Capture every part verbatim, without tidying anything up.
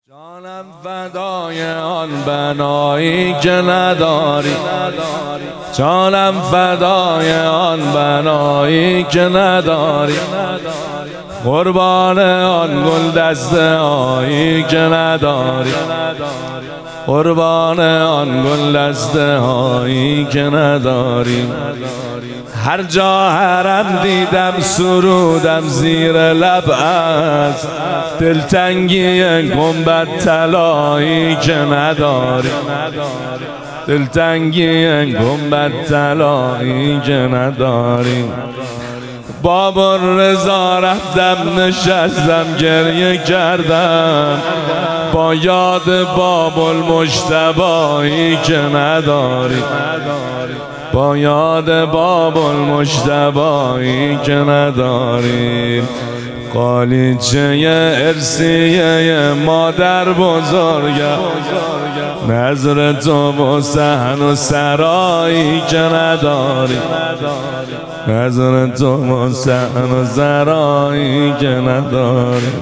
جانم فدای آن بنایی که نداری، جانم فدای آن بنایی که نداری، قربان آن گل دسته هایی که نداری، قربان آن گل دسته هایی که نداری. هر جا حرم دیدم سرودم زیر لب است، دلتنگی گنبد طلایی که نداری، دلتنگی گنبد طلایی که نداری. بابا رضا رفتم نشستم گریه کردم، با یاد باب المجتبایی که نداری، با یاد باب المجتبایی که نداری. قالیچه ارسیه مادر بزرگم، نظر تو و صحن و سرایی که نداری، نظر تو و صحن و سرایی که نداری.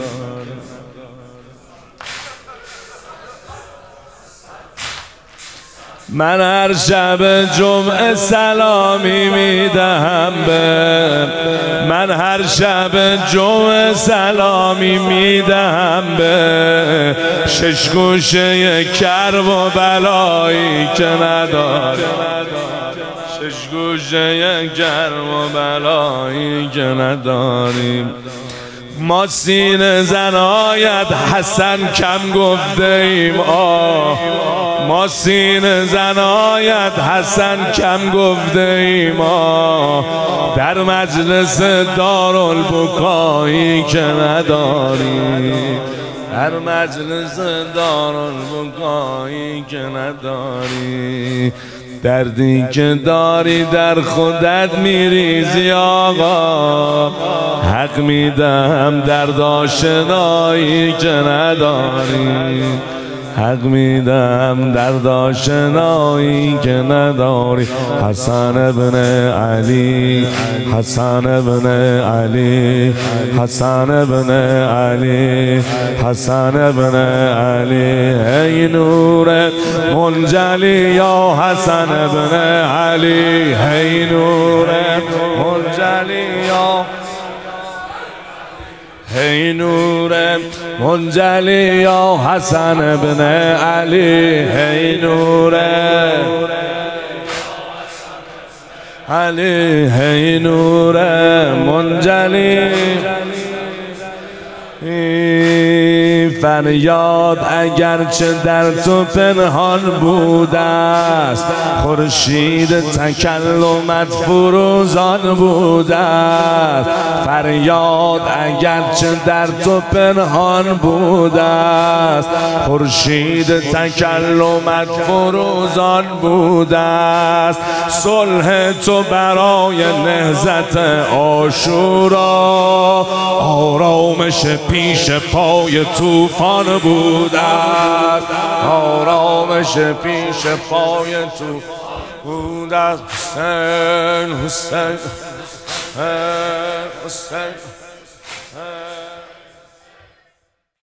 من هر شب جمعه سلامی میدهم به، من هر شب جمعه سلامی میدهم به شش گوشه کرب و بلایی که نداری، شش گوشه کرب و بلایی که نداریم. ما سینه زنایت حسن کم گفته ایم آه، ما سینه زنایت حسن کم گفته ایم آه، در مجلس دارالبکایی که نداری، در مجلس دارالبکایی که نداری. دردی که داری در خودت میریزی آقا، حق میدم درد آشنایی که نداری، حق میدم درد آشنایی که نداری. حسن ابن علی، حسن ابن علی، حسن ابن علی، حسن ابن علی. ای نور منجلی یا حسن ابن علی، ای نور منجلی یا، ای نور منجلی یا حسن ابن علی، ای نور علی، ای نور منجلی. فریاد اگرچه در تو پنهان بوده است، خورشید تکلمت فروزان بوده است. فریاد اگرچه در تو پنهان بوده است، خورشید تکلمت فروزان بوده است. صلح تو برای نهضت عاشورا، آرامش پیش پای طوفان بوده است، آرامش پیش پای تو بوده است. حسین حسین حسین حسین